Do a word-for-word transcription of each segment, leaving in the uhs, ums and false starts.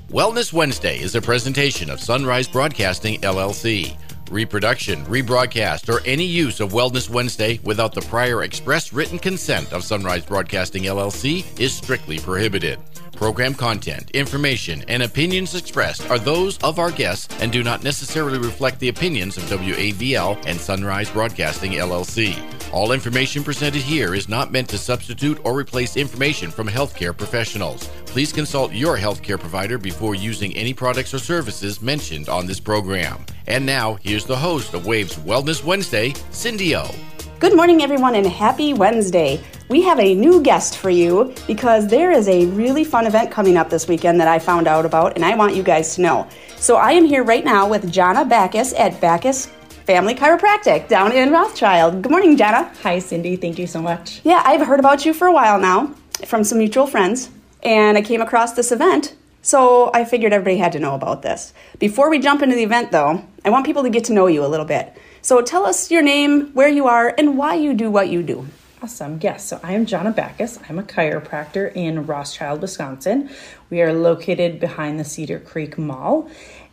Wellness Wednesday is a presentation of Sunrise Broadcasting, L L C. Reproduction, rebroadcast, or any use of Wellness Wednesday without the prior express written consent of Sunrise Broadcasting, L L C is strictly prohibited. Program content, information, and opinions expressed are those of our guests and do not necessarily reflect the opinions of W A V L and Sunrise Broadcasting, L L C. All information presented here is not meant to substitute or replace information from healthcare professionals. Please consult your healthcare provider before using any products or services mentioned on this program. And now, here's the host of Wave's Wellness Wednesday, Cindy O. Good morning, everyone, and happy Wednesday. We have a new guest for you because there is a really fun event coming up this weekend that I found out about, and I want you guys to know. So I am here right now with Jana Backus at Backus Family Chiropractic down in Rothschild. Good morning, Jana. Hi, Cindy. Thank you so much. Yeah, I've heard about you for a while now from some mutual friends, and I came across this event, so I figured everybody had to know about this. Before we jump into the event, though, I want people to get to know you a little bit. So tell us your name, where you are, and why you do what you do. Awesome. Yes. So I am Jana Backus. I'm a chiropractor in Rothschild, Wisconsin. We are located behind the Cedar Creek Mall.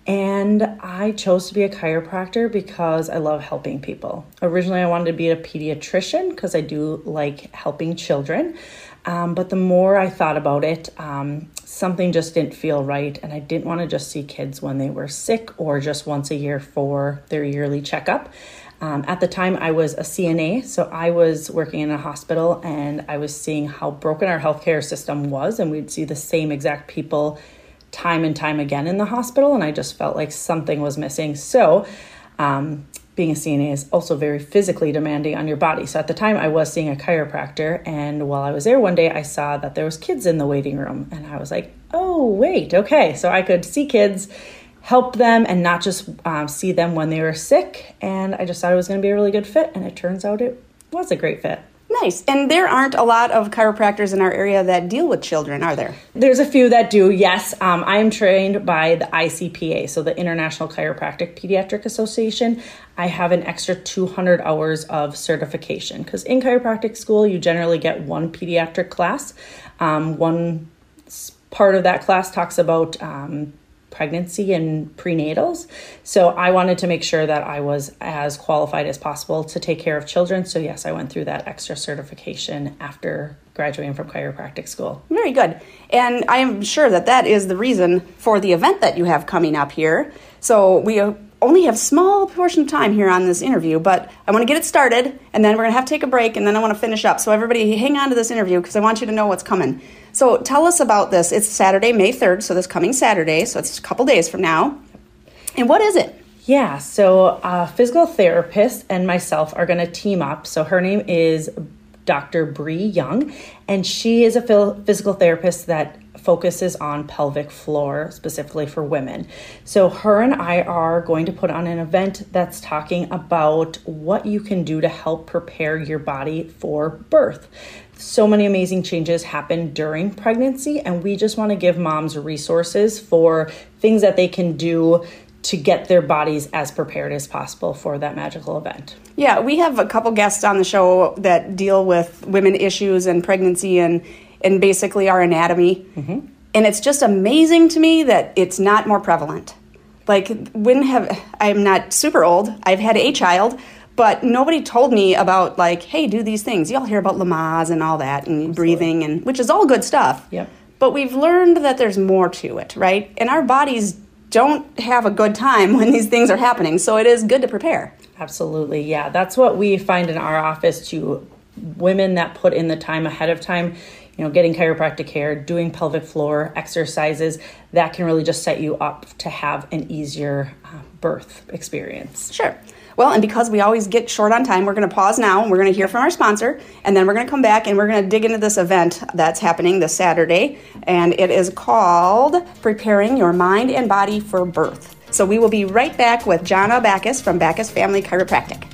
And I chose to be a chiropractor because I love helping people. Originally, I wanted to be a pediatrician because I do like helping children. Um, but the more I thought about it, um, something just didn't feel right. And I didn't want to just see kids when they were sick or just once a year for their yearly checkup. Um, at the time, I was a C N A, so I was working in a hospital and I was seeing how broken our healthcare system was. And we'd see the same exact people time and time again in the hospital. And I just felt like something was missing. So um, being a C N A is also very physically demanding on your body. So at the time I was seeing a chiropractor, and while I was there one day, I saw that there was kids in the waiting room, and I was like, oh, wait, okay. So I could see kids, help them, and not just um, see them when they were sick. And I just thought it was going to be a really good fit. And it turns out it was a great fit. Nice. And there aren't a lot of chiropractors in our area that deal with children, are there? There's a few that do, yes. Um, I am trained by the I C P A, so the International Chiropractic Pediatric Association. I have an extra two hundred hours of certification because in chiropractic school, you generally get one pediatric class. Um, one part of that class talks about um, pregnancy and prenatals. So I wanted to make sure that I was as qualified as possible to take care of children. So yes, I went through that extra certification after graduating from chiropractic school. Very good. And I am sure that that is the reason for the event that you have coming up here. So we only have a small portion of time here on this interview, but I want to get it started, and then we're going to have to take a break, and then I want to finish up. So everybody hang on to this interview because I want you to know what's coming. So tell us about this. It's Saturday, May third, so this coming Saturday, so it's a couple days from now. And what is it? Yeah, so a physical therapist and myself are going to team up. So her name is Doctor Bree Young, and she is a physical therapist that focuses on pelvic floor, specifically for women. So her and I are going to put on an event that's talking about what you can do to help prepare your body for birth. So many amazing changes happen during pregnancy, and we just want to give moms resources for things that they can do to get their bodies as prepared as possible for that magical event. Yeah, we have a couple guests on the show that deal with women issues and pregnancy and, and basically our anatomy. Mm-hmm. And it's just amazing to me that it's not more prevalent. Like, when have, I'm not super old, I've had a child, but nobody told me about, like, hey, do these things. You all hear about Lamaze and all that, and Absolutely. breathing, and which is all good stuff. Yep. But we've learned that there's more to it, right? And our bodies don't have a good time when these things are happening, so it is good to prepare. Absolutely, yeah. That's what we find in our office too. Women that put in the time ahead of time, you know, getting chiropractic care, doing pelvic floor exercises, that can really just set you up to have an easier uh, birth experience. Sure. Well, and because we always get short on time, we're going to pause now, and we're going to hear from our sponsor, and then we're going to come back, and we're going to dig into this event that's happening this Saturday, and it is called Preparing Your Mind and Body for Birth. So we will be right back with Jana Backus from Backus Family Chiropractic.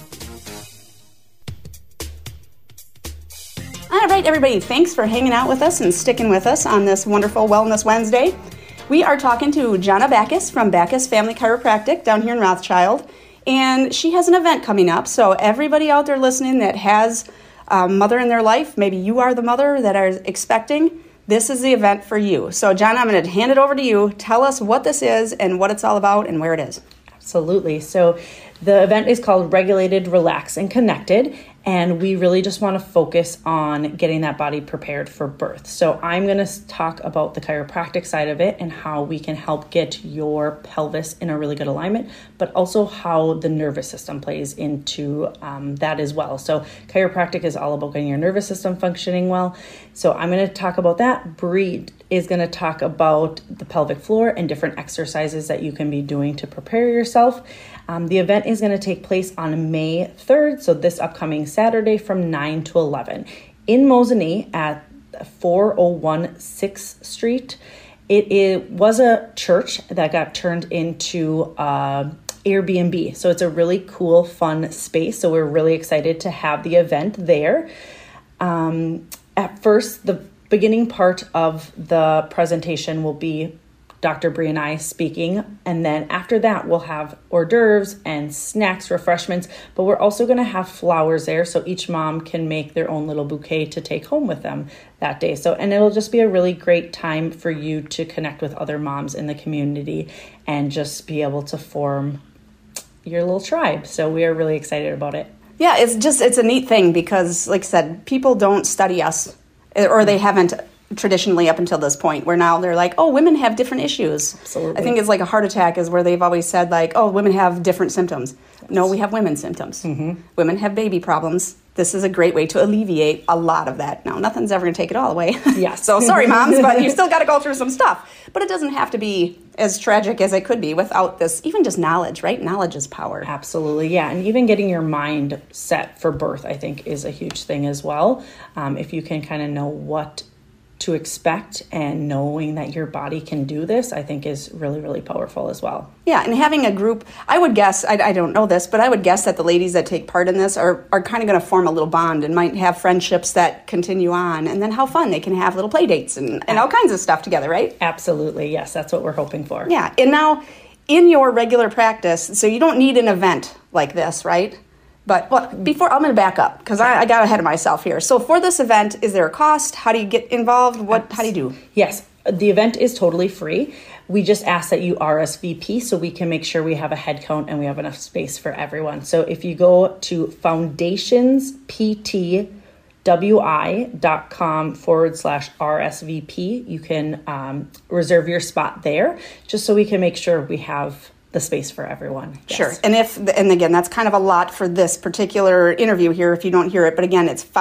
All right, everybody, thanks for hanging out with us and sticking with us on this wonderful Wellness Wednesday. We are talking to Jana Backus from Backus Family Chiropractic down here in Rothschild. And she has an event coming up, so everybody out there listening that has a mother in their life, maybe you are the mother that are expecting, this is the event for you. So, John, I'm going to hand it over to you. Tell us what this is and what it's all about and where it is. Absolutely. So the event is called Regulated, Relaxed, and Connected, and we really just want to focus on getting that body prepared for birth. So I'm going to talk about the chiropractic side of it and how we can help get your pelvis in a really good alignment, but also how the nervous system plays into um, that as well. So chiropractic is all about getting your nervous system functioning well. So I'm going to talk about that. Bree is going to talk about the pelvic floor and different exercises that you can be doing to prepare yourself. Um, the event is going to take place on May third, so this upcoming Saturday from nine to eleven in Mosinee at four oh one sixth Street. It, it was a church that got turned into uh, Airbnb, so it's a really cool, fun space. So we're really excited to have the event there. Um, at first, the beginning part of the presentation will be Doctor Bree and I speaking, and then after that we'll have hors d'oeuvres and snacks, refreshments, but we're also going to have flowers there so each mom can make their own little bouquet to take home with them that day. So, and it'll just be a really great time for you to connect with other moms in the community and just be able to form your little tribe. So we are really excited about it. Yeah, it's just, it's a neat thing because, like I said, people don't study us, or they haven't traditionally up until this point, where now they're like, oh, women have different issues. Absolutely. I think it's like a heart attack is where they've always said like, oh, women have different symptoms. Yes. No, we have women's symptoms. Mm-hmm. Women have baby problems. This is a great way to alleviate a lot of that. Now, nothing's ever going to take it all away. Yes. So sorry, moms, but you still got to go through some stuff. But it doesn't have to be as tragic as it could be without this, even just knowledge, right? Knowledge is power. Absolutely, yeah. And even getting your mind set for birth, I think, is a huge thing as well. Um, if you can kind of know what to expect and knowing that your body can do this, I think is really, really powerful as well. Yeah, and having a group, I would guess, I, I don't know this, but I would guess that the ladies that take part in this are, are kind of going to form a little bond and might have friendships that continue on, and then how fun they can have little play dates and, and all kinds of stuff together, right? Absolutely, yes, that's what we're hoping for. Yeah, and now in your regular practice, so you don't need an event like this, right? But well, before, I'm going to back up because I, I got ahead of myself here. So for this event, is there a cost? How do you get involved? What? How do you do? Yes, the event is totally free. We just ask that you R S V P so we can make sure we have a head count and we have enough space for everyone. So if you go to foundationsptwi.com forward slash R S V P, you can um, reserve your spot there just so we can make sure we have the space for everyone. Yes. Sure. And if, and again, that's kind of a lot for this particular interview here if you don't hear it, but again, it's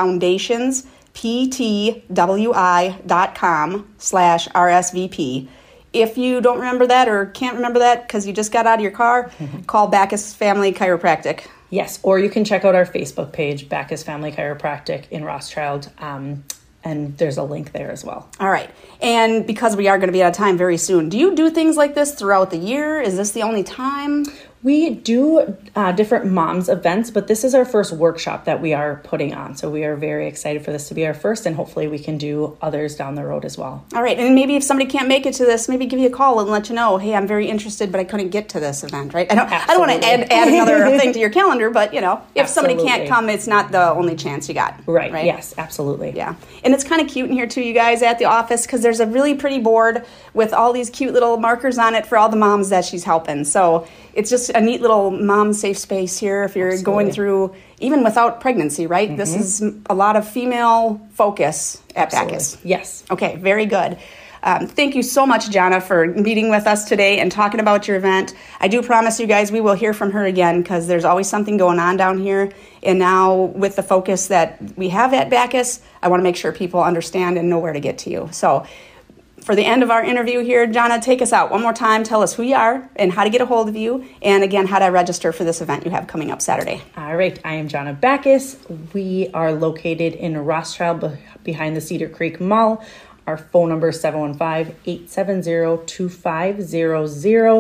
foundationsptwi.com slash RSVP. If you don't remember that or can't remember that because you just got out of your car, mm-hmm. call Backus Family Chiropractic. Yes, or you can check out our Facebook page, Backus Family Chiropractic in Rothschild. Um, And there's a link there as well. All right. And because we are going to be out of time very soon, do you do things like this throughout the year? Is this the only time? We do uh, different moms events, but this is our first workshop that we are putting on. So we are very excited for this to be our first, and hopefully we can do others down the road as well. All right. And maybe if somebody can't make it to this, maybe give you a call and let you know, hey, I'm very interested, but I couldn't get to this event, right? I don't, I don't want to add, add another thing to your calendar, but, you know, if absolutely. Somebody can't come, it's not the only chance you got. Right. right? Yes, absolutely. Yeah. And it's kind of cute in here, too, you guys, at the office, because there's a really pretty board with all these cute little markers on it for all the moms that she's helping. So it's just a neat little mom safe space here if you're absolutely. Going through, even without pregnancy, right? Mm-hmm. This is a lot of female focus at absolutely. Backus. Yes. Okay, very good. Um, thank you so much, Jonna, for meeting with us today and talking about your event. I do promise you guys we will hear from her again because there's always something going on down here. And now with the focus that we have at Backus, I want to make sure people understand and know where to get to you. So for the end of our interview here, Jonna, take us out one more time. Tell us who you are and how to get a hold of you. And again, how to register for this event you have coming up Saturday. All right. I am Jonna Backus. We are located in Rothschild behind the Cedar Creek Mall. Our phone number is seven one five, eight seven zero, two five zero zero.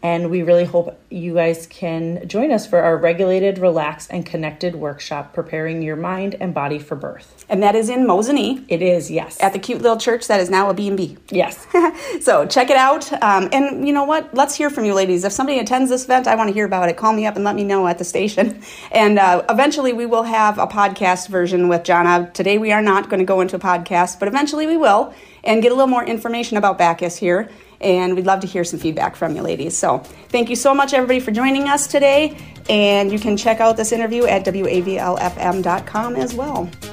And we really hope you guys can join us for our regulated, relaxed, and connected workshop, preparing your mind and body for birth. And that is in Mosinee. It is, yes. At the cute little church that is now a B and B. Yes. So check it out. Um, and you know what? Let's hear from you, ladies. If somebody attends this event, I want to hear about it. Call me up and let me know at the station. And uh, eventually we will have a podcast version with Jonna. Today we are not going to go into a podcast, but eventually we will and get a little more information about Bacchus here. And we'd love to hear some feedback from you, ladies. So thank you so much, everybody, for joining us today. And you can check out this interview at W A V L F M dot com as well.